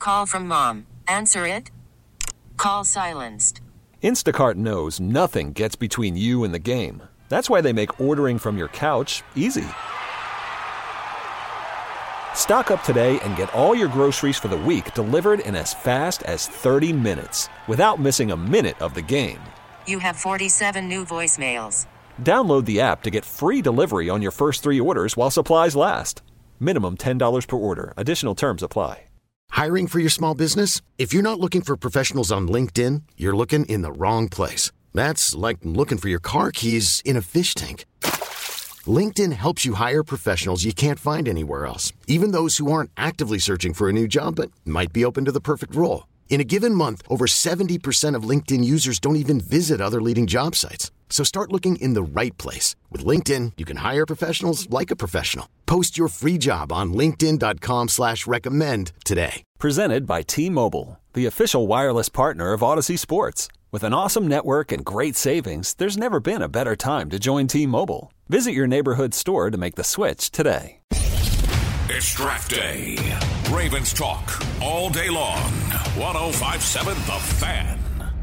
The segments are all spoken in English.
Call from mom. Answer it. Call silenced. Instacart knows nothing gets between you and the game. That's why they make ordering from your couch easy. Stock up today and get all your groceries for the week delivered in as fast as 30 minutes without missing a minute of the game. You have 47 new voicemails. Download the app to get free delivery on your first 3 orders while supplies last. Minimum $10 per order. Additional terms apply. Hiring for your small business? If you're not looking for professionals on LinkedIn, you're looking in the wrong place. That's like looking for your car keys in a fish tank. LinkedIn helps you hire professionals you can't find anywhere else, even those who aren't actively searching for a new job but might be open to the perfect role. In a given month, over 70% of LinkedIn users don't even visit other leading job sites. So start looking in the right place. With LinkedIn, you can hire professionals like a professional. Post your free job on linkedin.com/recommend today. Presented by T-Mobile, the official wireless partner of Odyssey Sports. With an awesome network and great savings, there's never been a better time to join T-Mobile. Visit your neighborhood store to make the switch today. It's draft day. Ravens talk all day long. 105.7 The Fan.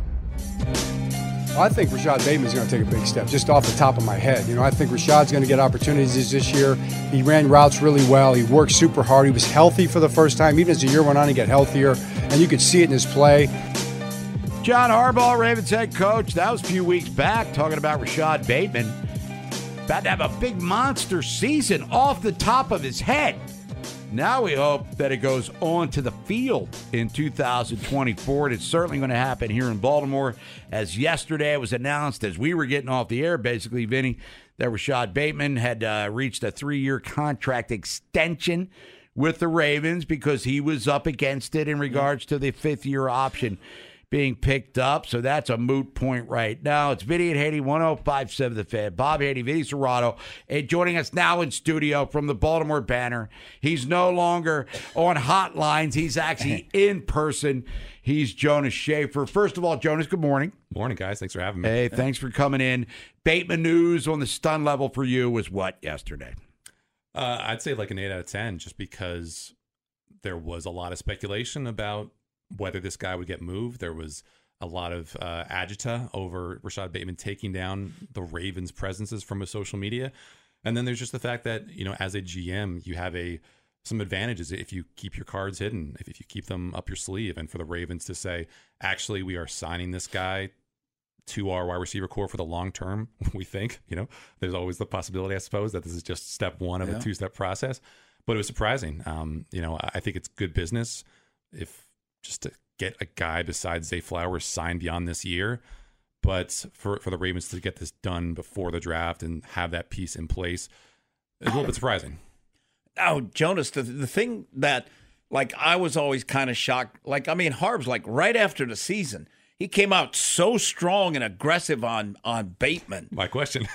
I think Rashad Bateman's going to take a big step, just off the top of my head. I think Rashad's going to get opportunities this year. He ran routes really well. He worked super hard. He was healthy for the first time. Even as the year went on, he got healthier, and you could see it in his play. John Harbaugh, Ravens head coach. That was a few weeks back, talking about Rashad Bateman. About to have a big monster season off the top of his head. Now we hope that it goes on to the field in 2024. And it's certainly going to happen here in Baltimore. As yesterday it was announced as we were getting off the air, basically, Vinny, that Rashad Bateman had reached a 3-year contract extension with the Ravens because he was up against it in regards to the 5th-year option being picked up. So that's a moot point right now. It's Vinny and Haney, 105.7 The Fan. Bob Haney, Vinny Serrato, joining us now in studio from the Baltimore Banner. He's no longer on hotlines. He's actually in person. He's Jonas Shaffer. First of all, Jonas, good morning. Morning, guys. Thanks for having me. Hey, thanks for coming in. Bateman news on the stun level for you was what yesterday? I'd say like an 8 out of 10, just because there was a lot of speculation about whether this guy would get moved. There was a lot of agita over Rashad Bateman taking down the Ravens' presences from his social media. And then there's just the fact that, as a GM, you have some advantages if you keep your cards hidden, if you keep them up your sleeve. And for the Ravens to say, actually, we are signing this guy to our wide receiver core for the long term, we think, there's always the possibility, I suppose, that this is just step one of a 2-step process. But it was surprising. I think it's good business just to get a guy besides Zay Flowers signed beyond this year. But for the Ravens to get this done before the draft and have that piece in place, it's a little bit surprising. Oh, Jonas, the thing that, I was always kind of shocked. Harb's, right after the season, he came out so strong and aggressive on Bateman. My question.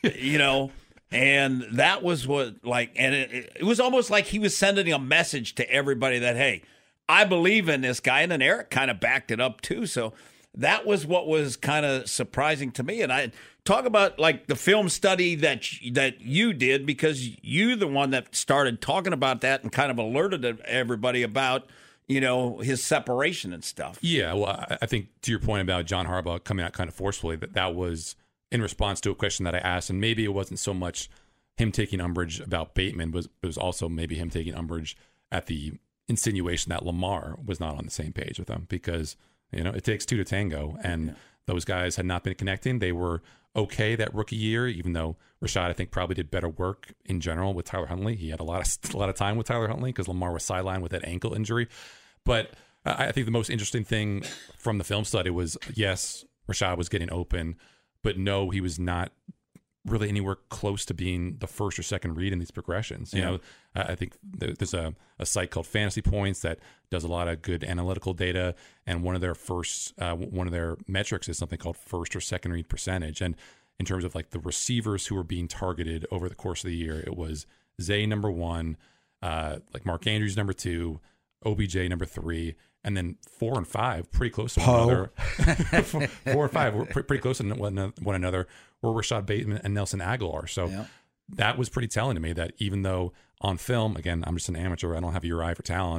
And that was what, and it was almost like he was sending a message to everybody that, hey, I believe in this guy. And then Eric kind of backed it up, too. So that was what was kind of surprising to me. And I talk about, the film study that you did, because you're the one that started talking about that and kind of alerted everybody about, his separation and stuff. Yeah, well, I think to your point about John Harbaugh coming out kind of forcefully, that was in response to a question that I asked. And maybe it wasn't so much him taking umbrage about Bateman, but it was also maybe him taking umbrage at the insinuation that Lamar was not on the same page with them, because it takes 2 to tango, and those guys had not been connecting. They were okay that rookie year, even though Rashad, I think, probably did better work in general with Tyler Huntley. He had a lot of time with Tyler Huntley because Lamar was sidelined with that ankle injury. But I think the most interesting thing from the film study was, yes, Rashad was getting open, but no, he was not really anywhere close to being the first or second read in these progressions. I think there's a site called Fantasy Points that does a lot of good analytical data, and one of their metrics is something called first or second read percentage. And in terms of the receivers who were being targeted over the course of the year, it was Zay number 1, Mark Andrews number 2, OBJ number 3, and then 4 and 5 pretty close to one another. 4 and 5 were pretty close to one another, were Rashad Bateman and Nelson Aguilar. So that was pretty telling to me that even though on film, again, I'm just an amateur, I don't have your eye for talent,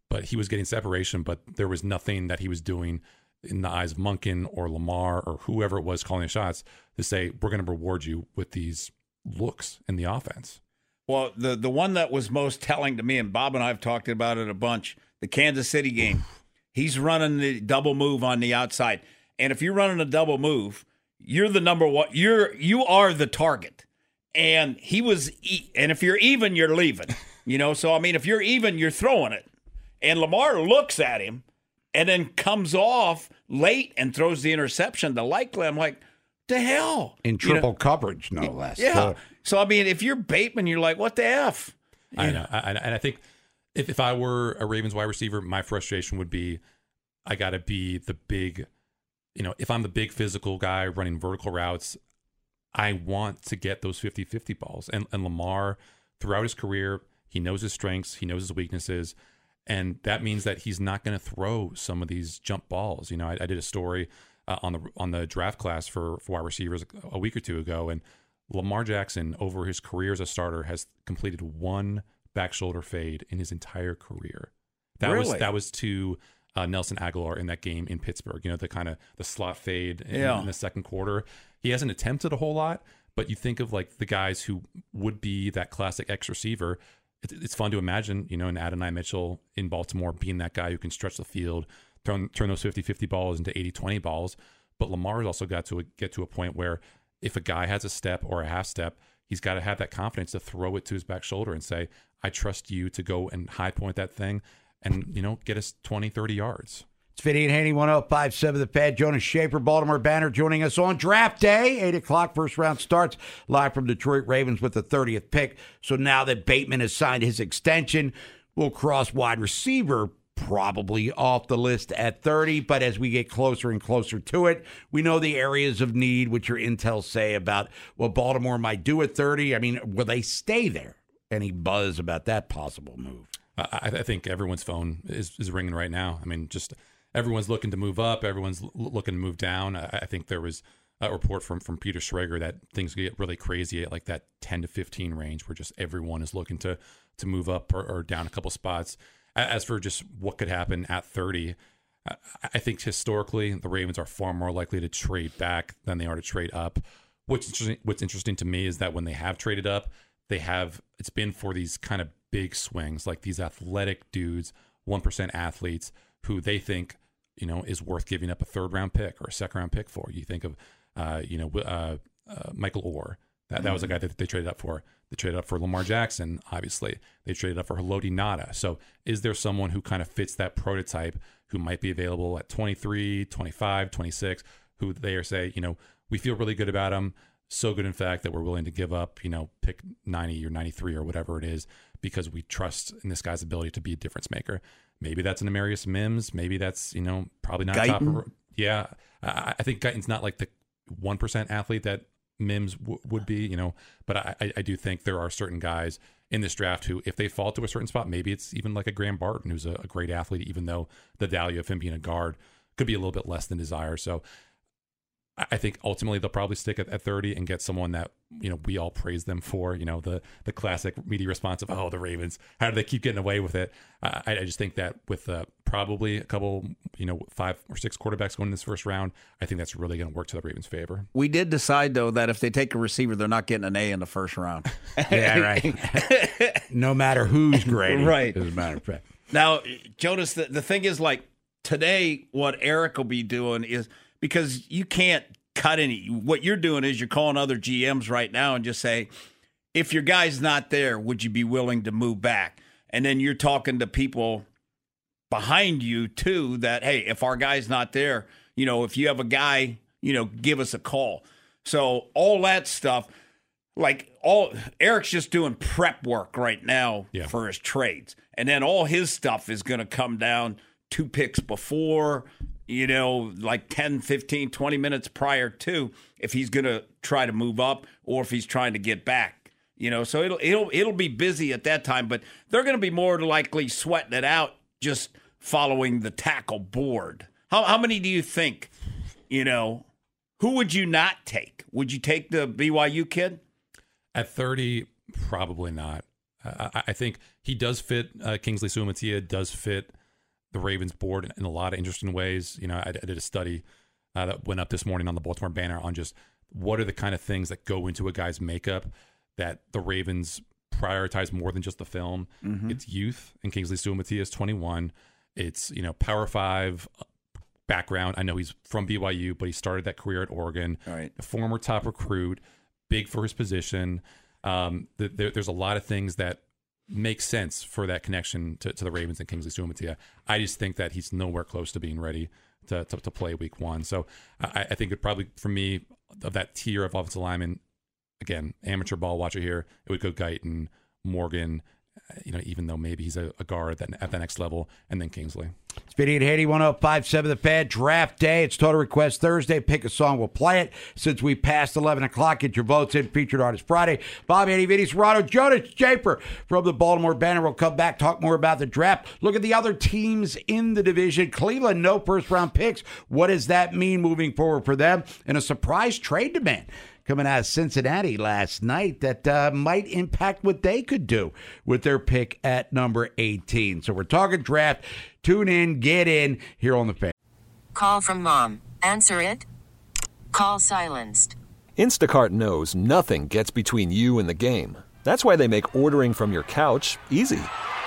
but he was getting separation, but there was nothing that he was doing in the eyes of Monken or Lamar or whoever it was calling the shots to say, we're going to reward you with these looks in the offense. Well, the one that was most telling to me, and Bob and I have talked about it a bunch, the Kansas City game. He's running the double move on the outside. And if you're running a double move, you're the number one. You are the target. And he was, and if you're even, you're leaving. So I mean, if you're even, you're throwing it. And Lamar looks at him and then comes off late and throws the interception to Likely. I'm like, the hell? In triple coverage, no less. Yeah. So I mean, if you're Bateman, you're like, what the F? I know. And I think if I were a Ravens wide receiver, my frustration would be I got to be the big, if I'm the big physical guy running vertical routes, I want to get those 50-50 balls. And Lamar, throughout his career, he knows his strengths, he knows his weaknesses, and that means that he's not going to throw some of these jump balls. I did a story on the draft class for wide receivers a week or two ago, and Lamar Jackson, over his career as a starter, has completed one back shoulder fade in his entire career. That was to Nelson Aguilar in that game in Pittsburgh. The kind of the slot fade in the second quarter. He hasn't attempted a whole lot, but you think of like the guys who would be that classic X receiver. It's fun to imagine, an Adonai Mitchell in Baltimore being that guy who can stretch the field, turn those 50-50 balls into 80-20 balls. But Lamar's also got to get to a point where if a guy has a step or a half step, he's got to have that confidence to throw it to his back shoulder and say, I trust you to go and high point that thing and, get us 20, 30 yards. It's Vinny and Haney, 105.7 The Fan. Jonas Schaefer, Baltimore Banner, joining us on draft day. 8 o'clock, first round starts live from Detroit Ravens with the 30th pick. So now that Bateman has signed his extension, we'll cross wide receiver probably off the list at 30. But as we get closer and closer to it, we know the areas of need, which your intel say about what Baltimore might do at 30. I mean, will they stay there? Any buzz about that possible move? I think everyone's phone is ringing right now. I mean, just everyone's looking to move up. Everyone's looking to move down. I think there was a report from Peter Schrager that things get really crazy at like that 10 to 15 range where just everyone is looking to move up or down a couple spots. As for just what could happen at 30, I think historically the Ravens are far more likely to trade back than they are to trade up. What's interesting to me is that when they have traded up, it's been for these kind of big swings, like these athletic dudes, 1% athletes who they think, is worth giving up a third round pick or a second round pick for. You think of, Michael Orr. That was a guy that they traded up for. They traded up for Lamar Jackson, obviously. They traded up for Haloti Ngata. So is there someone who kind of fits that prototype who might be available at 23, 25, 26, who they are say, we feel really good about him. So good, in fact, that we're willing to give up, pick 90 or 93 or whatever it is because we trust in this guy's ability to be a difference maker. Maybe that's an Amarius Mims. Maybe that's, probably not Guyton. top. Yeah. I think Guyton's not like the 1% athlete that Mims would be, but I do think there are certain guys in this draft who, if they fall to a certain spot, maybe it's even like a Graham Barton, who's a great athlete, even though the value of him being a guard could be a little bit less than desired. So I think ultimately they'll probably stick at 30 and get someone that, we all praise them for, the classic media response of, oh, the Ravens, how do they keep getting away with it? I just think that with probably a couple, 5 or 6 quarterbacks going in this first round, I think that's really going to work to the Ravens' favor. We did decide, though, that if they take a receiver, they're not getting an A in the first round. Yeah, right. No matter who's graded. Right. As a matter of fact. Now, Jonas, the thing is, like, today what Eric will be doing is, because you can't cut any. What you're doing is you're calling other GMs right now and just say, if your guy's not there, would you be willing to move back? And then you're talking to people behind you, too, that, hey, if our guy's not there, if you have a guy, give us a call. So all that stuff, Eric's just doing prep work right now for his trades. And then all his stuff is going to come down 2 picks before, like 10, 15, 20 minutes prior to, if he's going to try to move up or if he's trying to get back, so it'll be busy at that time, but they're going to be more likely sweating it out just following the tackle board. How many do you think, who would you not take? Would you take the BYU kid? At 30, probably not. I think he does fit, Kingsley Suamataia does fit the Ravens board in a lot of interesting ways. I did a study that went up this morning on the Baltimore Banner on just what are the kind of things that go into a guy's makeup that the Ravens prioritize more than just the film. Mm-hmm. It's youth, and Kingsley Suamataia is 21. It's, Power 5 background. I know he's from BYU, but he started that career at Oregon. Right. A former top recruit, big for his position. There's a lot of things that make sense for that connection to the Ravens and Kingsley Suamataia. I just think that he's nowhere close to being ready to play week 1. So I think it probably, for me, of that tier of offensive linemen, again, amateur ball watcher here, it would go Guyton, Morgan, even though maybe he's a guard at the next level, and then Kingsley. Speedy and Haney, 105.7 The Fan. Draft day. It's Total Request Thursday. Pick a song. We'll play it. Since we passed 11 o'clock, get your votes in. Featured Artist Friday. Bob, Eddie, Vinny, Serrano, Jonas Japer from the Baltimore Banner. We'll come back, talk more about the draft. Look at the other teams in the division. Cleveland, no first-round picks. What does that mean moving forward for them? And a surprise trade demand coming out of Cincinnati last night that might impact what they could do with their pick at number 18. So we're talking draft. Tune in, get in here on The Fan. Call from mom. Answer it. Call silenced. Instacart knows nothing gets between you and the game. That's why they make ordering from your couch easy.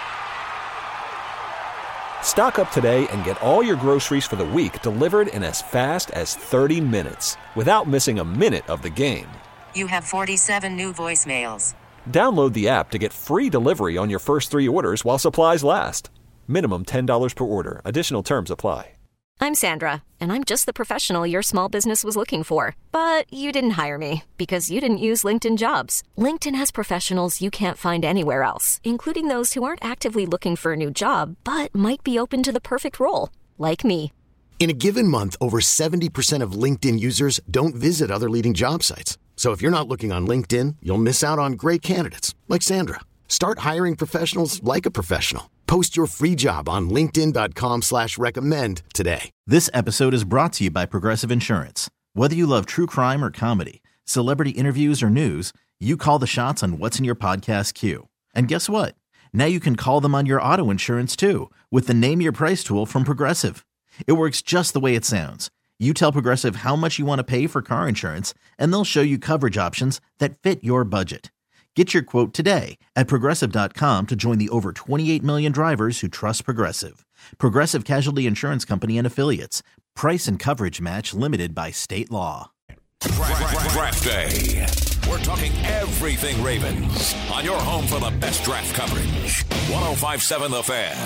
Stock up today and get all your groceries for the week delivered in as fast as 30 minutes without missing a minute of the game. You have 47 new voicemails. Download the app to get free delivery on your first 3 orders while supplies last. Minimum $10 per order. Additional terms apply. I'm Sandra, and I'm just the professional your small business was looking for. But you didn't hire me because you didn't use LinkedIn Jobs. LinkedIn has professionals you can't find anywhere else, including those who aren't actively looking for a new job, but might be open to the perfect role, like me. In a given month, over 70% of LinkedIn users don't visit other leading job sites. So if you're not looking on LinkedIn, you'll miss out on great candidates like Sandra. Start hiring professionals like a professional. Post your free job on linkedin.com/recommend today. This episode is brought to you by Progressive Insurance. Whether you love true crime or comedy, celebrity interviews or news, you call the shots on what's in your podcast queue. And guess what? Now you can call them on your auto insurance too with the Name Your Price tool from Progressive. It works just the way it sounds. You tell Progressive how much you want to pay for car insurance, and they'll show you coverage options that fit your budget. Get your quote today at Progressive.com to join the over 28 million drivers who trust Progressive. Progressive Casualty Insurance Company and Affiliates. Price and coverage match limited by state law. Draft day. We're talking everything Ravens on your home for the best draft coverage. 105.7 The Fan.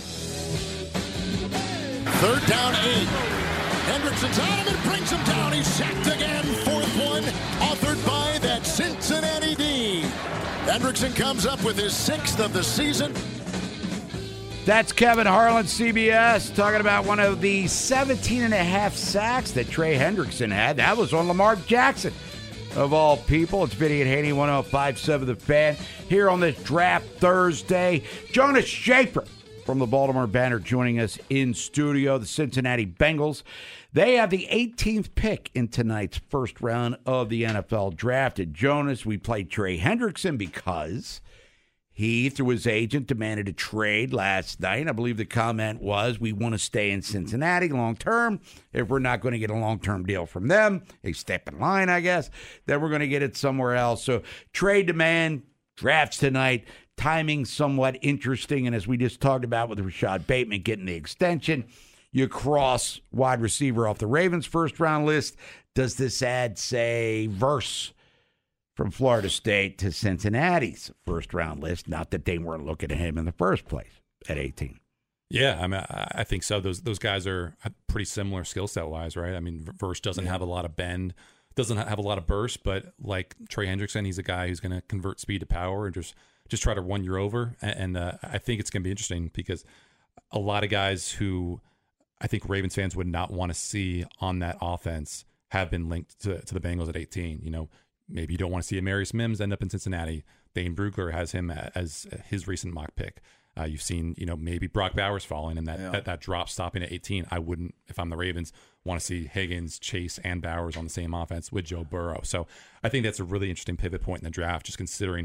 3rd down 8. Hendrickson's on him and brings him down. He's sacked again. 4th one. Authored by that Cincinnati D. Hendrickson comes up with his 6th of the season. That's Kevin Harlan, CBS, talking about one of the 17.5 sacks that Trey Hendrickson had. That was on Lamar Jackson, of all people. It's Vinny and Haney, 105.7 The Fan, here on this Draft Thursday. Jonas Japer from the Baltimore Banner joining us in studio. The Cincinnati Bengals, they have the 18th pick in tonight's first round of the NFL Draft. At Jonas, we played Trey Hendrickson because he, through his agent, demanded a trade last night. I believe the comment was, we want to stay in Cincinnati long-term. If we're not going to get a long-term deal from them, a step in line, I guess, then we're going to get it somewhere else. So trade demand, drafts tonight, timing somewhat interesting. And as we just talked about with Rashad Bateman getting the extension, you cross wide receiver off the Ravens' first-round list. Does this add, say, Verse from Florida State to Cincinnati's first-round list? Not that they weren't looking at him in the first place at 18. Yeah, I mean, I think so. Those guys are pretty similar skill set wise, right? I mean, Verse doesn't have a lot of bend, doesn't have a lot of burst, but like Trey Hendrickson, he's a guy who's going to convert speed to power and just try to run you over. And I think it's going to be interesting because a lot of guys who I think Ravens fans would not want to see on that offense have been linked to the Bengals at 18. You know, maybe you don't want to see Amarius Mims end up in Cincinnati. Dane Brugler has him as his recent mock pick. You've seen, maybe Brock Bowers falling and that drop stopping at 18. I wouldn't, if I'm the Ravens, want to see Higgins, Chase, and Bowers on the same offense with Joe Burrow. So I think that's a really interesting pivot point in the draft, just considering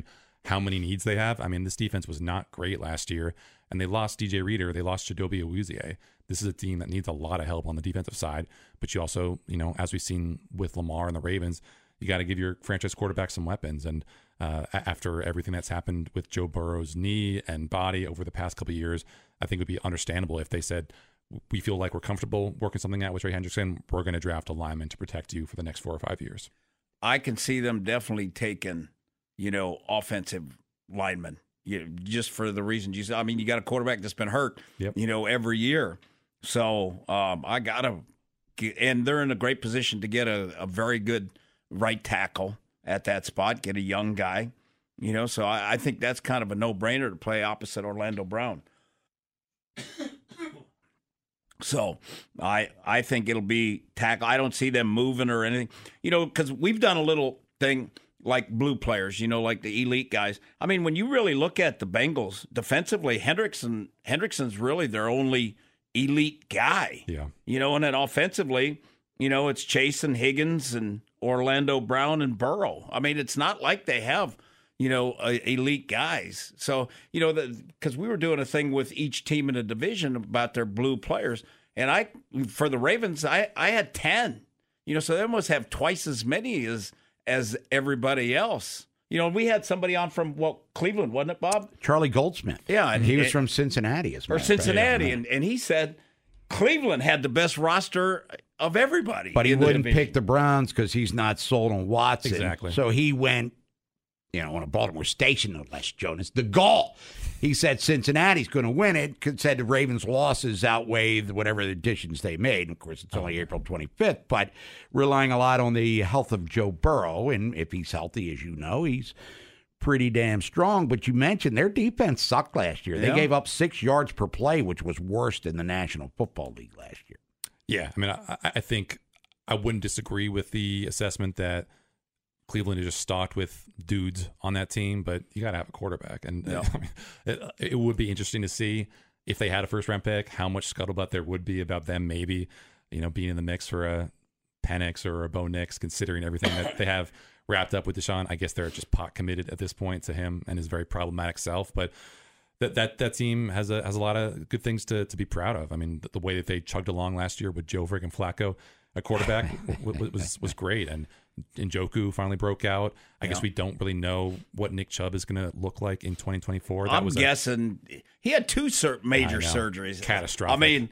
how many needs they have. I mean, this defense was not great last year, and they lost DJ Reader. They lost Chidobe Awuzie. This is a team that needs a lot of help on the defensive side. But you also, as we've seen with Lamar and the Ravens, you got to give your franchise quarterback some weapons. And after everything that's happened with Joe Burrow's knee and body over the past couple of years, I think it would be understandable if they said, we feel like we're comfortable working something out with Trey Hendrickson. We're going to draft a lineman to protect you for the next 4 or 5 years. I can see them definitely taking, offensive linemen, just for the reasons you said. I mean, you got a quarterback that's been hurt, every year. So and they're in a great position to get a very good right tackle at that spot, get a young guy, So I think that's kind of a no-brainer to play opposite Orlando Brown. So I think it'll be tackle. I don't see them moving or anything, because we've done a little thing like blue players, like the elite guys. I mean, when you really look at the Bengals defensively, Hendrickson's really their only elite guy. Yeah. And then offensively, it's Chase and Higgins and Orlando Brown and Burrow. I mean, it's not like they have, elite guys. So, because we were doing a thing with each team in the division about their blue players. And for the Ravens, I had 10, so they must have twice as many as everybody else. We had somebody on from Cleveland, wasn't it, Bob? Charlie Goldsmith. Yeah. And he was from Cincinnati as well. Or Cincinnati. And he said Cleveland had the best roster of everybody. But he wouldn't pick the Browns because he's not sold on Watson. Exactly. So he went, on a Baltimore station, no less, Jonas. The gall. He said Cincinnati's going to win it, said the Ravens' losses outweigh whatever the additions they made. And of course, it's only April 25th, but relying a lot on the health of Joe Burrow. And if he's healthy, as you know, he's pretty damn strong. But you mentioned their defense sucked last year. They gave up 6 yards per play, which was worse than the National Football League last year. Yeah, I mean, I think I wouldn't disagree with the assessment that Cleveland is just stocked with dudes on that team, but you got to have a quarterback. And I mean, it would be interesting to see if they had a first-round pick, how much scuttlebutt there would be about them maybe, being in the mix for a Penix or a Bo Nix, considering everything that they have wrapped up with Deshaun. I guess they're just pot committed at this point to him and his very problematic self. But that team has a lot of good things to be proud of. I mean, the way that they chugged along last year with Joe friggin' Flacco, a quarterback, was great. And Njoku finally broke out. I guess we don't really know what Nick Chubb is going to look like in 2024. I'm guessing he had 2 major surgeries. Catastrophic. I mean,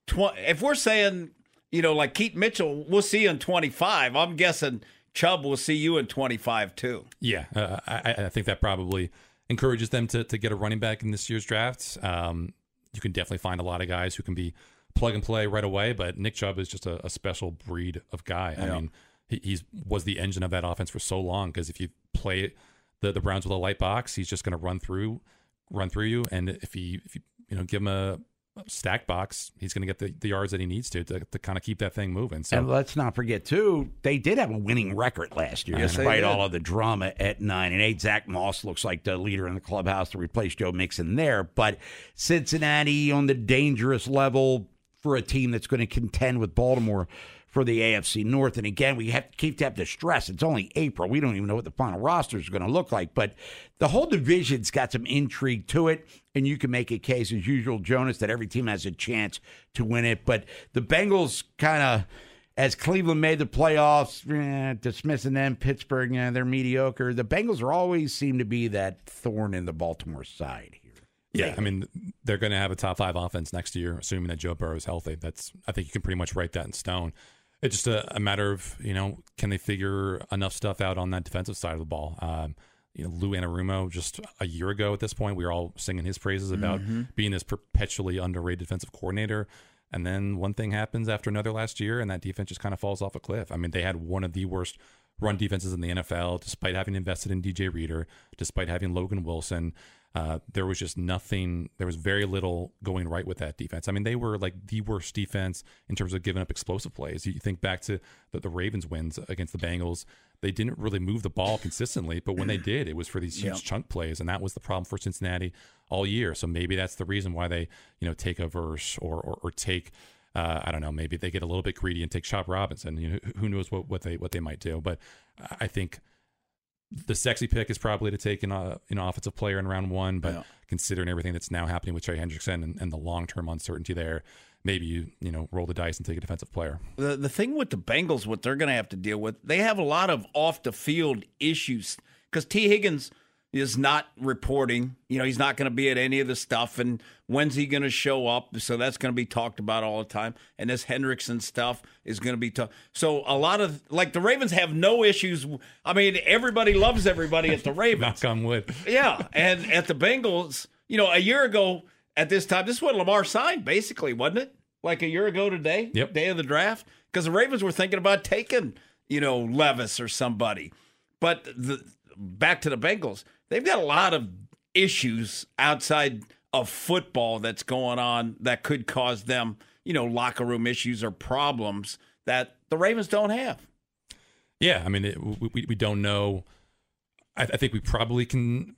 if we're saying, like Keaton Mitchell, we'll see you in 25, I'm guessing Chubb will see you in 25 too. Yeah, I think that probably encourages them to get a running back in this year's draft. You can definitely find a lot of guys who can be plug and play right away, but Nick Chubb is just a special breed of guy. Yeah. I mean, he was the engine of that offense for so long, because if you play the Browns with a light box, he's just going to run through you, and if you give him a stack box, he's going to get the yards that he needs to kind of keep that thing moving. So, and let's not forget too, they did have a winning record last year, despite all of the drama at 9-8. Zach Moss looks like the leader in the clubhouse to replace Joe Mixon there, but Cincinnati on the dangerous level for a team that's going to contend with Baltimore for the AFC North. And again, we have to have the stress. It's only April. We don't even know what the final roster is going to look like. But the whole division's got some intrigue to it. And you can make a case, as usual, Jonas, that every team has a chance to win it. But the Bengals kind of, as Cleveland made the playoffs, dismissing them, Pittsburgh, they're mediocre. The Bengals always seem to be that thorn in the Baltimore side. Yeah, I mean, they're going to have a top 5 offense next year, assuming that Joe Burrow is healthy. I think you can pretty much write that in stone. It's just a matter of, can they figure enough stuff out on that defensive side of the ball? Lou Anarumo, just a year ago at this point, we were all singing his praises about being this perpetually underrated defensive coordinator. And then one thing happens after another last year, and that defense just kind of falls off a cliff. I mean, they had one of the worst run defenses in the NFL, despite having invested in DJ Reader, despite having Logan Wilson. There was just nothing. There was very little going right with that defense. I mean, they were like the worst defense in terms of giving up explosive plays. You think back to the Ravens wins against the Bengals. They didn't really move the ball consistently, but when they did, it was for these huge chunk plays, and that was the problem for Cincinnati all year. So maybe that's the reason why they, take a verse or take, I don't know, maybe they get a little bit greedy and take Chop Robinson. Who knows what they might do? But I think the sexy pick is probably to take an offensive player in round 1, but considering everything that's now happening with Trey Hendrickson and the long-term uncertainty there, maybe you roll the dice and take a defensive player. The thing with the Bengals, what they're going to have to deal with, they have a lot of off-the-field issues because T. Higgins is not reporting. He's not going to be at any of the stuff, and when's he going to show up? So that's going to be talked about all the time. And this Hendrickson stuff is going to be tough. So a lot of, the Ravens have no issues. I mean, everybody loves everybody at the Ravens. Knock on wood. Yeah, and at the Bengals, a year ago at this time, this is when Lamar signed, basically, wasn't it? Like a year ago today, Yep. Day of the draft? Because the Ravens were thinking about taking, Levis or somebody. But back to the Bengals, they've got a lot of issues outside of football that's going on that could cause them, locker room issues or problems that the Ravens don't have. Yeah, I mean, we don't know. I think we probably can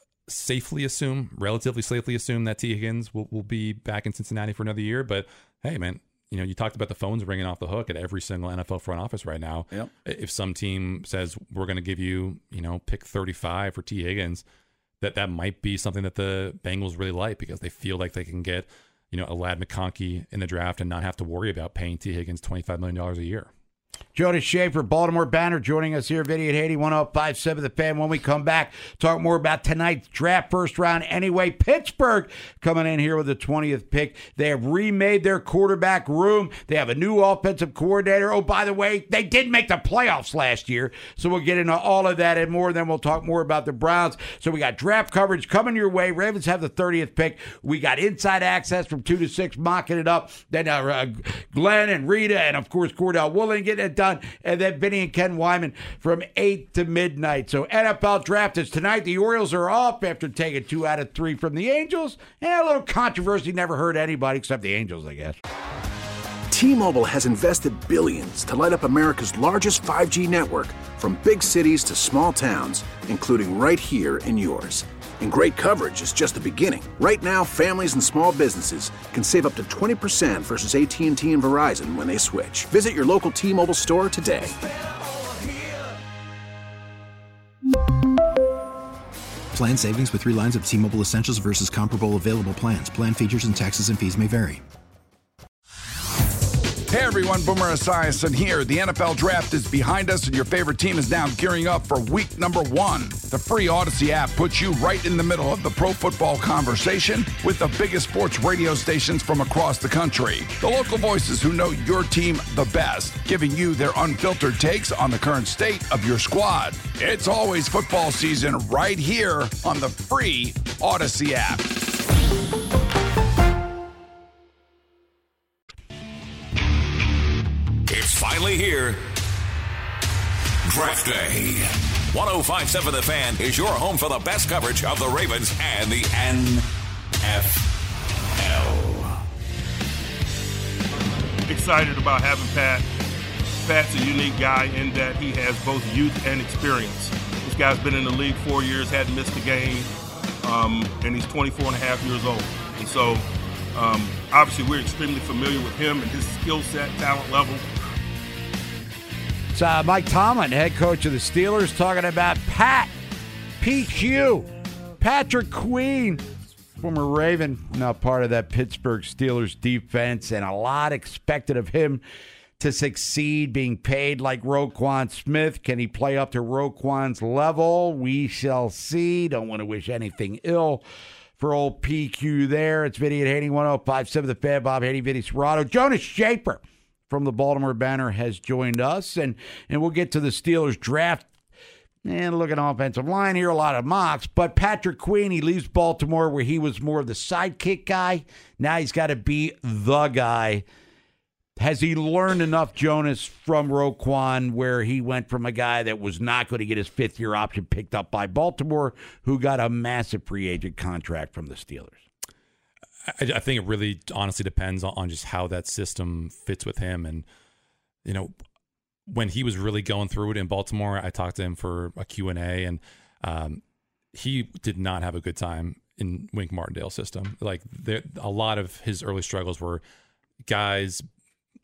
relatively safely assume that T. Higgins will be back in Cincinnati for another year. But hey, man, you talked about the phones ringing off the hook at every single NFL front office right now. Yep. If some team says we're going to give you, pick 35 for T. Higgins, that might be something that the Bengals really like because they feel like they can get, a Ladd McConkey in the draft and not have to worry about paying T. Higgins $25 million a year. Jonas Shaffer, Baltimore Banner, joining us here, Vinny at Haiti, 105.7 The Fan. When we come back, talk more about tonight's draft, first round anyway. Pittsburgh coming in here with the 20th pick. They have remade their quarterback room. They have a new offensive coordinator. Oh, by the way, they did make the playoffs last year, so we'll get into all of that and more. Then we'll talk more about the Browns. So we got draft coverage coming your way. Ravens have the 30th pick. We got inside access from 2 to 6, mocking it up. Then Glenn and Rita and, of course, Cordell Woolen getting it done. And then Vinny and Ken Wyman from 8 to midnight. So NFL draft is tonight. The Orioles are off after taking 2 out of 3 from the Angels. And a little controversy, never hurt anybody except the Angels, I guess. T-Mobile has invested billions to light up America's largest 5G network, from big cities to small towns, including right here in yours. And great coverage is just the beginning. Right now, families and small businesses can save up to 20% versus AT&T and Verizon when they switch. Visit your local T-Mobile store today. Plan savings with 3 lines of T-Mobile Essentials versus comparable available plans. Plan features and taxes and fees may vary. Hey everyone, Boomer Esiason here. The NFL draft is behind us and your favorite team is now gearing up for week number 1. The free Odyssey app puts you right in the middle of the pro football conversation with the biggest sports radio stations from across the country. The local voices who know your team the best, giving you their unfiltered takes on the current state of your squad. It's always football season right here on the free Odyssey app. It's finally here. Draft Day. 105.7 The Fan is your home for the best coverage of the Ravens and the NFL. Excited about having Pat. Pat's a unique guy in that he has both youth and experience. This guy's been in the league 4 years, hadn't missed a game, and he's 24 and a half years old. And so, obviously, we're extremely familiar with him and his skill set, talent level. It's Mike Tomlin, head coach of the Steelers, talking about PQ, Patrick Queen, former Raven, now part of that Pittsburgh Steelers defense, and a lot expected of him to succeed, being paid like Roquan Smith. Can he play up to Roquan's level? We shall see. Don't want to wish anything ill for old PQ there. It's Vinny at Haiti, 105.7 The Fan, Bob Haiti, Vinny Serrato. Jonas Shaffer from the Baltimore Banner has joined us, and we'll get to the Steelers draft and look at offensive line here, a lot of mocks. But Patrick Queen, he leaves Baltimore where he was more of the sidekick guy. Now he's got to be the guy. Has he learned enough, Jonas, from Roquan, where he went from a guy that was not going to get his 5th-year option picked up by Baltimore, who got a massive free agent contract from the Steelers? I think it really honestly depends on just how that system fits with him. And, when he was really going through it in Baltimore, I talked to him for a Q&A, and he did not have a good time in Wink Martindale's system. Like, a lot of his early struggles were guys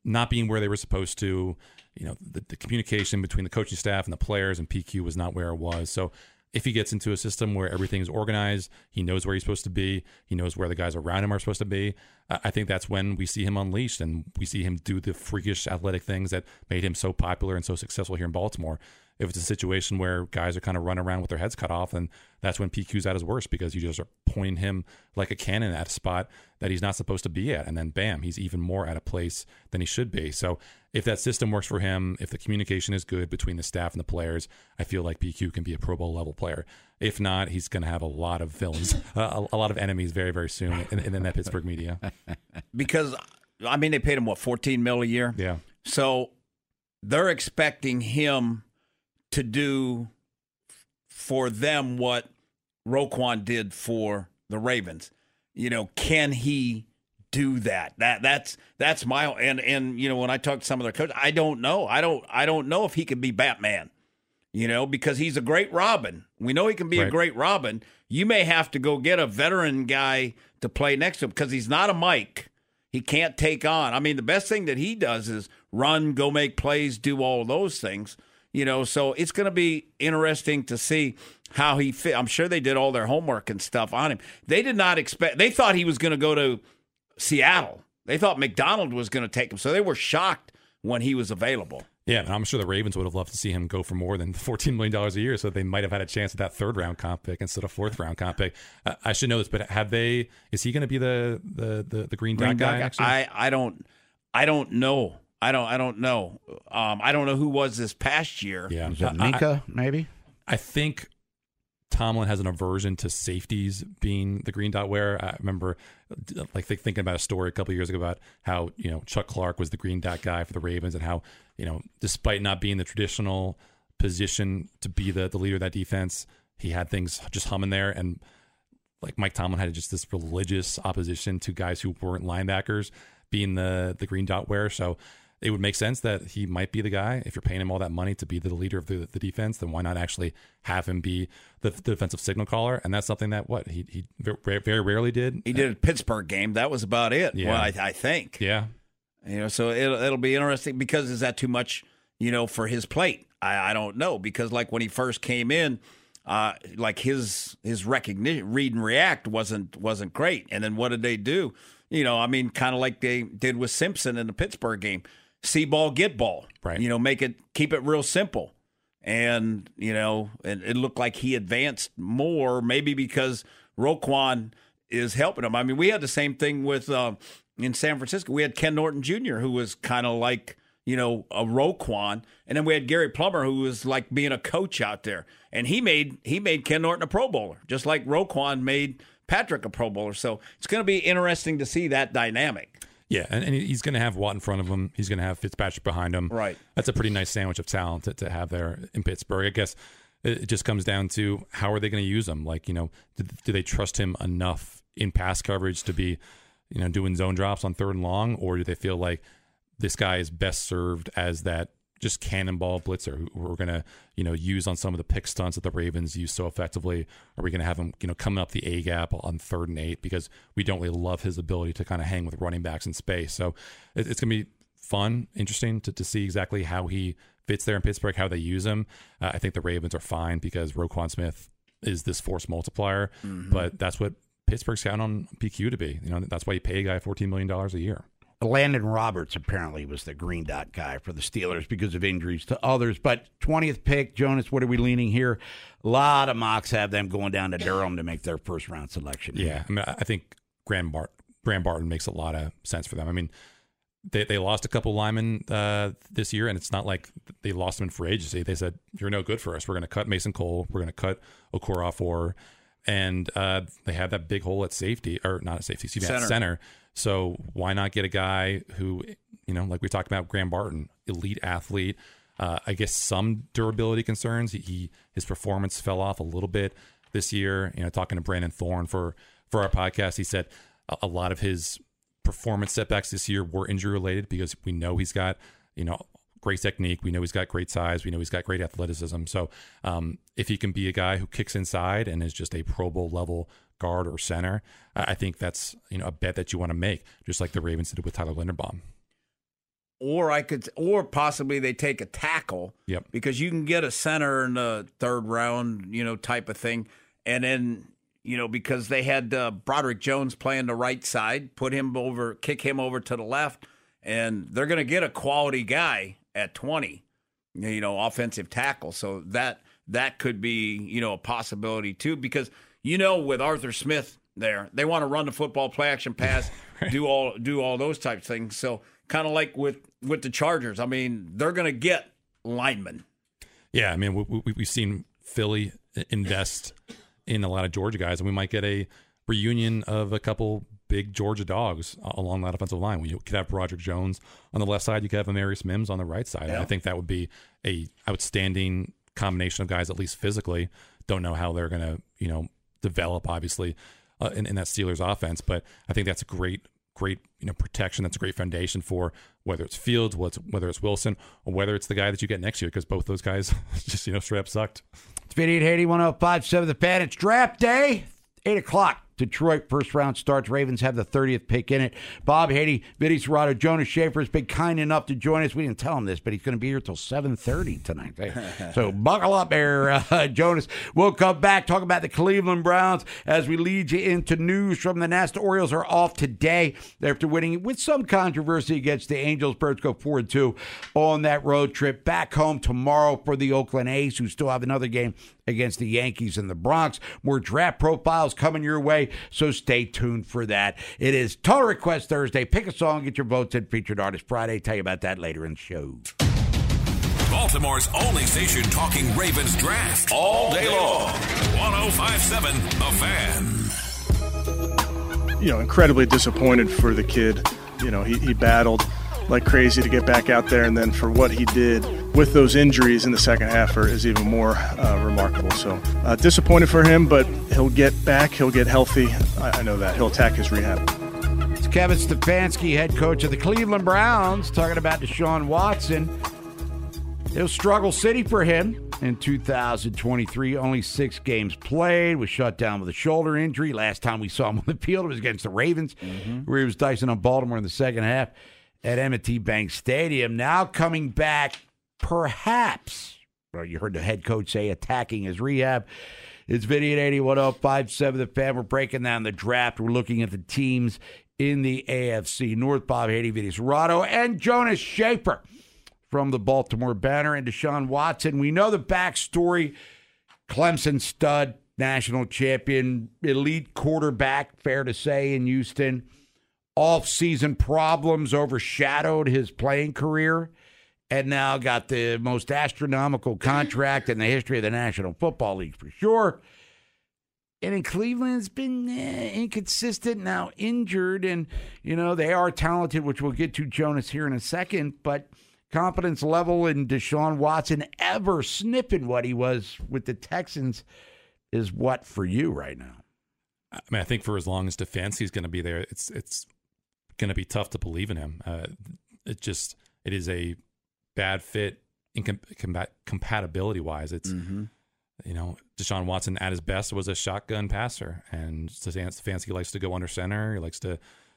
not being where they were supposed to. The communication between the coaching staff and the players and PQ was not where it was. So if he gets into a system where everything is organized, he knows where he's supposed to be, he knows where the guys around him are supposed to be, I think that's when we see him unleashed and we see him do the freakish athletic things that made him so popular and so successful here in Baltimore. If it's a situation where guys are kind of running around with their heads cut off, then that's when PQ's at his worst, because you just are pointing him like a cannon at a spot that he's not supposed to be at. And then bam, he's even more at a place than he should be. So if that system works for him, if the communication is good between the staff and the players, I feel like PQ can be a Pro Bowl level player. If not, he's going to have a lot of villains, a lot of enemies very, very soon in that Pittsburgh media. Because, I mean, they paid him, $14 million a year? Yeah. So they're expecting him to do for them what Roquan did for the Ravens. Can he do that? That's my and when I talk to some of their coaches, I don't know. I don't know if he can be Batman. Because he's a great Robin. We know he can be a great Robin. You may have to go get a veteran guy to play next to him because he's not a Mike. He can't take on. I mean, the best thing that he does is run, go make plays, do all those things. So it's going to be interesting to see how he fit. I'm sure they did all their homework and stuff on him. They did not expect. They thought he was going to go to Seattle. They thought McDonald was going to take him. So they were shocked when he was available. Yeah, and I'm sure the Ravens would have loved to see him go for more than $14 million a year, so they might have had a chance at that third-round comp pick instead of fourth-round comp pick. I should know this, but is he going to be the green dot guy? Actually? I don't know. I don't know. I don't know who was this past year. Yeah, is that Minka? Maybe. I think Tomlin has an aversion to safeties being the green dot wearer. I remember thinking about a story a couple of years ago about how Chuck Clark was the green dot guy for the Ravens, and how despite not being the traditional position to be the leader of that defense, he had things just humming there. And like Mike Tomlin had just this religious opposition to guys who weren't linebackers being the green dot wearer. So it would make sense that he might be the guy. If you're paying him all that money to be the leader of the defense, then why not actually have him be the defensive signal caller? And that's something that he very, very rarely did. He did a Pittsburgh game. That was about it. Yeah. Well, I think. Yeah. So it'll be interesting, because is that too much, for his plate? I don't know, because like when he first came in, like his recognition, read and react wasn't great. And then what did they do? Kind of like they did with Simpson in the Pittsburgh game. See ball, get ball. Right. Keep it real simple. And, and it looked like he advanced more, maybe because Roquan is helping him. I mean, we had the same thing with in San Francisco. We had Ken Norton Jr., who was kind of like, a Roquan. And then we had Gary Plummer, who was like being a coach out there. And he made Ken Norton a Pro Bowler, just like Roquan made Patrick a Pro Bowler. So it's going to be interesting to see that dynamic. Yeah, and he's going to have Watt in front of him. He's going to have Fitzpatrick behind him. Right. That's a pretty nice sandwich of talent to have there in Pittsburgh. I guess it just comes down to how are they going to use him? Like, do they trust him enough in pass coverage to be, doing zone drops on 3rd and long? Or do they feel like this guy is best served as that just cannonball blitzer who we're going to, use on some of the pick stunts that the Ravens use so effectively? Are we going to have him, coming up the A gap on 3rd and 8 because we don't really love his ability to kind of hang with running backs in space? So it's going to be fun, interesting to see exactly how he fits there in Pittsburgh, how they use him. I think the Ravens are fine because Roquan Smith is this force multiplier, but that's what Pittsburgh's counting on PQ to be. That's why you pay a guy $14 million a year. Landon Roberts apparently was the green dot guy for the Steelers because of injuries to others. But 20th pick, Jonas, what are we leaning here? A lot of mocks have them going down to Durham to make their first-round selection. Yeah, I think Graham Barton makes a lot of sense for them. I mean, they lost a couple linemen this year, and it's not like they lost them in free agency. They said, you're no good for us. We're going to cut Mason Cole. We're going to cut Okorafor. And they have that big hole at safety, or not at safety, excuse me, at center. So why not get a guy who, like we talked about, Graham Barton, elite athlete. I guess some durability concerns. His performance fell off a little bit this year. Talking to Brandon Thorne for our podcast, he said a lot of his performance setbacks this year were injury related because we know he's got, great technique. We know he's got great size. We know he's got great athleticism. So if he can be a guy who kicks inside and is just a Pro Bowl level guard or center, I think that's a bet that you want to make, just like the Ravens did with Tyler Linderbaum. or possibly they take a tackle. Yep. Because you can get a center in the third round, type of thing. And then, because they had Broderick Jones playing the right side, kick him over to the left, and they're going to get a quality guy at 20, offensive tackle. So that could be, a possibility too, because, with Arthur Smith there, they want to run the football, play action pass, do all those types of things. So kind of like with the Chargers, I mean, they're going to get linemen. Yeah, I mean, we've seen Philly invest in a lot of Georgia guys, and we might get a reunion of a couple big Georgia dogs along that offensive line. You could have Broderick Jones on the left side. You could have Amarius Mims on the right side. Yeah. I think that would be a outstanding combination of guys, at least physically. Don't know how they're going to, develop, obviously, in that Steelers offense, but I think that's a great protection. That's a great foundation for whether it's Fields, whether it's Wilson, or whether it's the guy that you get next year, because both those guys just, straight up sucked. It's Vinny and Haiti, 105.7 The Fan. It's draft day, 8 o'clock. Detroit first round starts. Ravens have the 30th pick in it. Bob Haiti, Vinny Serrato, Jonas Schaefer has been kind enough to join us. We didn't tell him this, but he's going to be here till 7:30 tonight. So buckle up there, Jonas. We'll come back, talk about the Cleveland Browns as we lead you into news from the Nest. The Orioles are off today after winning with some controversy against the Angels. Birds go 4-2 on that road trip. Back home tomorrow for the Oakland A's, who still have another game against the Yankees in the Bronx. More draft profiles coming your way, so stay tuned for that. It is Total Request Thursday. Pick a song, get your votes in. Featured Artist Friday. Tell you about that later in the show. Baltimore's only station talking Ravens draft all day long. 105.7 The Fan. Incredibly disappointed for the kid. He battled like crazy to get back out there, and then for what he did with those injuries in the second half is even more remarkable. So disappointed for him, but he'll get back. He'll get healthy. I know that. He'll attack his rehab. It's Kevin Stefanski, head coach of the Cleveland Browns, talking about Deshaun Watson. It was struggle city for him in 2023. Only 6 games played, was shut down with a shoulder injury. Last time we saw him on the field, it was against the Ravens, where he was dicing on Baltimore in the second half at M&T Bank Stadium. Now coming back, perhaps, well, you heard the head coach say attacking his rehab. It's Vinny at 81.5.7 The Fan. We're breaking down the draft. We're looking at the teams in the AFC North. Bob Haiti, Vinny Serrato, and Jonas Schaefer from the Baltimore Banner, and Deshaun Watson. We know the backstory. Clemson stud, national champion, elite quarterback, fair to say, in Houston. Off-season problems overshadowed his playing career, and now got the most astronomical contract in the history of the National Football League for sure. And in Cleveland, it's been inconsistent, now injured, and, they are talented, which we'll get to, Jonas, here in a second, but confidence level in Deshaun Watson ever sniffing what he was with the Texans is what for you right now? I mean, I think for as long as Stefanski's going to be there, it's going to be tough to believe in him. It is a bad fit in compatibility wise. It's Deshaun Watson at his best was a shotgun passer, and Stefanski likes to go under center. He likes to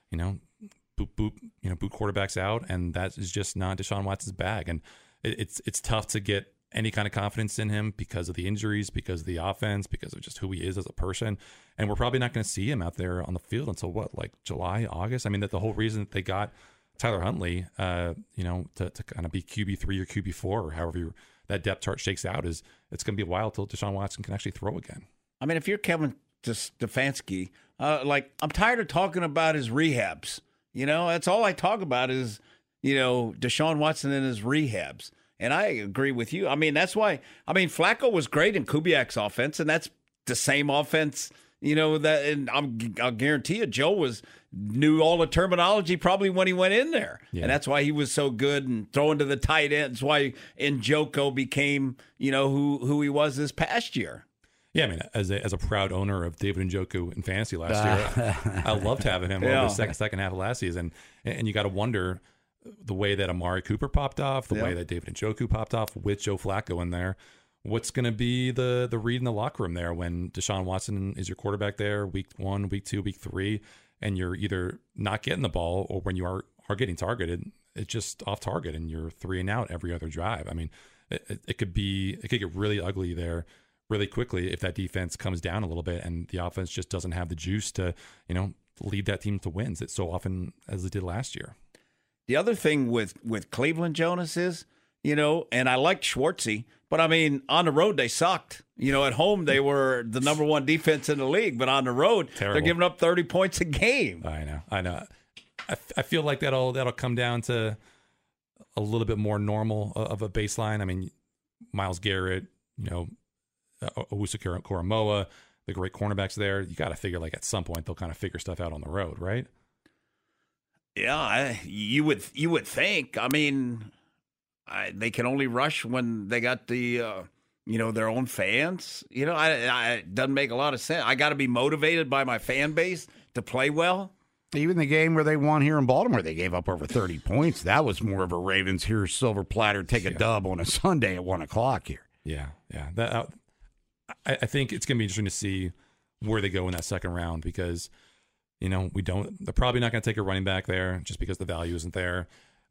boot quarterbacks out, and that is just not Deshaun Watson's bag. And it's tough to get any kind of confidence in him because of the injuries, because of the offense, because of just who he is as a person. And we're probably not going to see him out there on the field until July, August? I mean, that the whole reason that they got Tyler Huntley, to kind of be QB3 or QB4 or however that depth chart shakes out is it's going to be a while till Deshaun Watson can actually throw again. I mean, if you're Kevin Stefanski, I'm tired of talking about his rehabs. That's all I talk about is, Deshaun Watson and his rehabs. And I agree with you. I mean, that's why, Flacco was great in Kubiak's offense, and that's the same offense, and I'll guarantee you Joe knew all the terminology probably when he went in there. Yeah. And that's why he was so good and throwing to the tight ends. Why Njoku became, who he was this past year. Yeah, I mean, as a proud owner of David Njoku in fantasy last year, I loved having him over the second half of last season. And you got to wonder the way that Amari Cooper popped off, the way that David Njoku popped off with Joe Flacco in there. What's going to be the read in the locker room there when Deshaun Watson is your quarterback there week 1, week 2, week 3, and you're either not getting the ball or when you are getting targeted, it's just off target and you're 3 and out every other drive. I mean, it could get really ugly there really quickly if that defense comes down a little bit and the offense just doesn't have the juice to, lead that team to wins it so often as it did last year. The other thing with Cleveland, Jonas, is, and I liked Schwartzy, but I mean, on the road, they sucked. At home, they were the number 1 defense in the league, but on the road, They're giving up 30 points a game. I know. I feel like that'll come down to a little bit more normal of a baseline. I mean, Myles Garrett, Owusu Koramoah, the great cornerbacks there. You got to figure like at some point they'll kind of figure stuff out on the road, right? Yeah, you would think. I mean, they can only rush when they got the their own fans. It doesn't make a lot of sense. I got to be motivated by my fan base to play well. Even the game where they won here in Baltimore, they gave up over 30 points. That was more of a Ravens here silver platter take a dub on a Sunday at 1:00 here. Yeah. That I think it's going to be interesting to see where they go in that second round because, they're probably not going to take a running back there just because the value isn't there.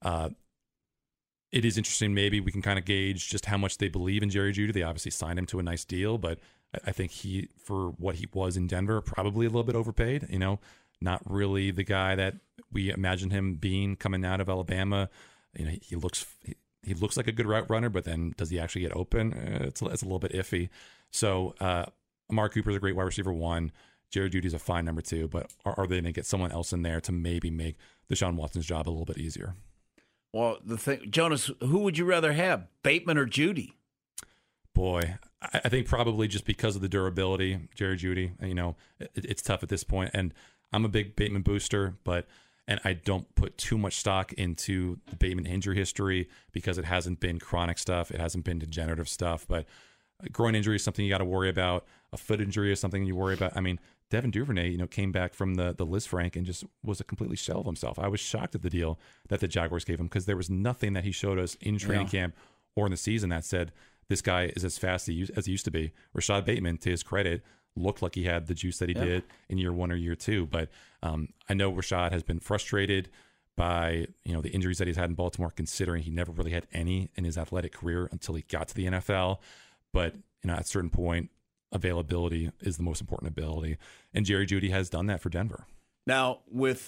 It is interesting. Maybe we can kind of gauge just how much they believe in Jerry Jeudy. They obviously signed him to a nice deal, but I think he, for what he was in Denver, probably a little bit overpaid, not really the guy that we imagined him being coming out of Alabama. He looks like a good route runner, but then does he actually get open? It's a little bit iffy. So Amari Cooper's a great wide receiver 1. Jerry Jeudy's a fine number 2, but are they going to get someone else in there to maybe make Deshaun Watson's job a little bit easier? Well, the thing, Jonas, who would you rather have, Bateman or Jeudy? Boy, I think probably just because of the durability, Jerry Jeudy. It's tough at this point, and I'm a big Bateman booster, and I don't put too much stock into the Bateman injury history because it hasn't been chronic stuff. It hasn't been degenerative stuff. But a groin injury is something you got to worry about. A foot injury is something you worry about. I mean, Devin Duvernay, came back from the Liz Frank and just was a completely shell of himself. I was shocked at the deal that the Jaguars gave him because there was nothing that he showed us in training camp or in the season that said this guy is as fast as he used to be. Rashad Bateman, to his credit, looked like he had the juice that he did in year 1 or year 2. But I know Rashad has been frustrated by the injuries that he's had in Baltimore, considering he never really had any in his athletic career until he got to the NFL. But at a certain point, availability is the most important ability, and Jerry Jeudy has done that for Denver. Now, with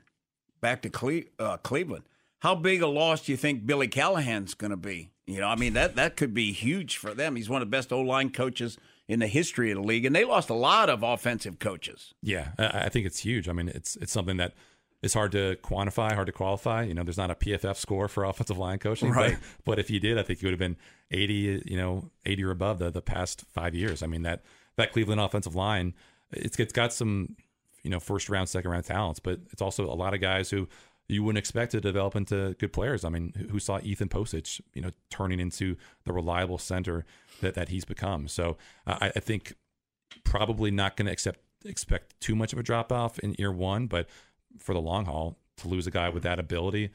back to Cleveland, how big a loss do you think Billy Callahan's going to be? That could be huge for them. He's one of the best O-line coaches in the history of the league, and they lost a lot of offensive coaches. Yeah, I think it's huge. I mean, it's something that is hard to quantify, hard to qualify. There's not a PFF score for offensive line coaching, right? But if you did, I think you would have been 80 or above the past 5 years. I mean, that Cleveland offensive line, it's got some first round, second round talents, but it's also a lot of guys who you wouldn't expect to develop into good players. I mean, who saw Ethan Posich, turning into the reliable center that he's become. So I think probably not going to expect too much of a drop off in year 1, but for the long haul, to lose a guy with that ability,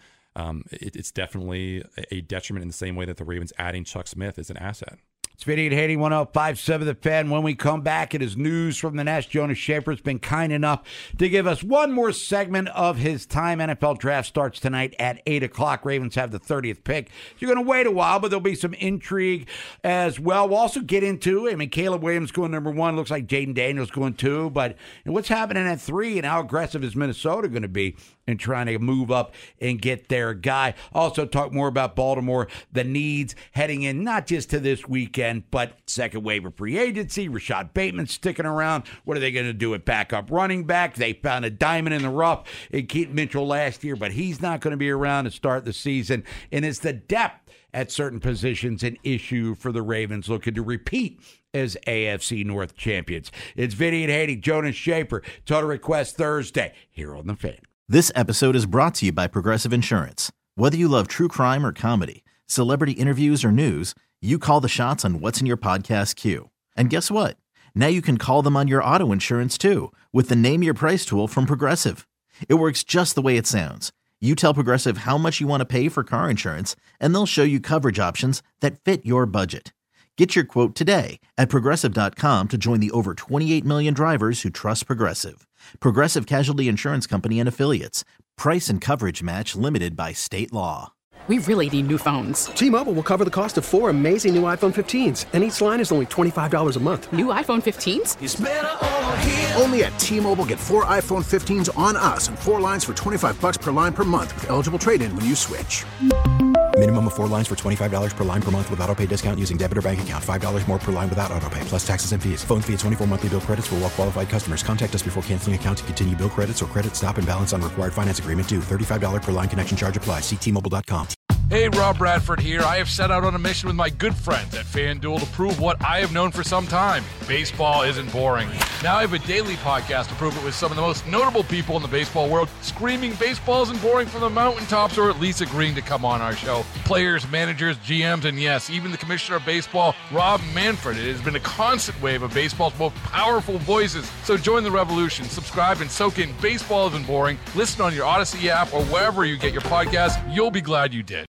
it's definitely a detriment in the same way that the Ravens adding Chuck Smith is an asset. It's Vinny and Haney, 105.7 The Fan. When we come back, it is news from the Nest. Jonas Shaffer has been kind enough to give us one more segment of his time. NFL Draft starts tonight at 8 o'clock. Ravens have the 30th pick. You're going to wait a while, but there'll be some intrigue as well. We'll also get into, Caleb Williams going number 1. Looks like Jaden Daniels going 2. But what's happening at 3 and how aggressive is Minnesota going to be in trying to move up and get their guy? Also talk more about Baltimore, the needs heading in, not just to this weekend, but second wave of free agency. Rashad Bateman sticking around. What are they going to do at backup running back? They found a diamond in the rough in Keaton Mitchell last year, but he's not going to be around to start the season. And is the depth at certain positions an issue for the Ravens looking to repeat as AFC North champions? It's Vinny and Haney, Jonas Shaffer, Total Request Thursday here on The Fan. This episode is brought to you by Progressive Insurance. Whether you love true crime or comedy, celebrity interviews or news, you call the shots on what's in your podcast queue. And guess what? Now you can call them on your auto insurance too with the Name Your Price tool from Progressive. It works just the way it sounds. You tell Progressive how much you want to pay for car insurance, and they'll show you coverage options that fit your budget. Get your quote today at Progressive.com to join the over 28 million drivers who trust Progressive. Progressive Casualty Insurance Company and Affiliates. Price and coverage match limited by state law. We really need new phones. T-Mobile will cover the cost of 4 amazing new iPhone 15s, and each line is only $25 a month. New iPhone 15s? It's better over here. Only at T-Mobile, get 4 iPhone 15s on us and 4 lines for $25 per line per month with eligible trade-in when you switch. Minimum of 4 lines for $25 per line per month with autopay discount using debit or bank account. $5 more per line without autopay, plus taxes and fees. Phone fee at 24 monthly bill credits for well-qualified customers. Contact us before canceling account to continue bill credits or credit stop and balance on required finance agreement due. $35 per line connection charge applies. See T-Mobile.com. Hey, Rob Bradford here. I have set out on a mission with my good friends at FanDuel to prove what I have known for some time. Baseball isn't boring. Now I have a daily podcast to prove it with some of the most notable people in the baseball world, screaming baseball isn't boring from the mountaintops, or at least agreeing to come on our show. Players, managers, GMs, and yes, even the commissioner of baseball, Rob Manfred. It has been a constant wave of baseball's most powerful voices. So join the revolution. Subscribe and soak in Baseball Isn't Boring. Listen on your Odyssey app or wherever you get your podcasts. You'll be glad you did.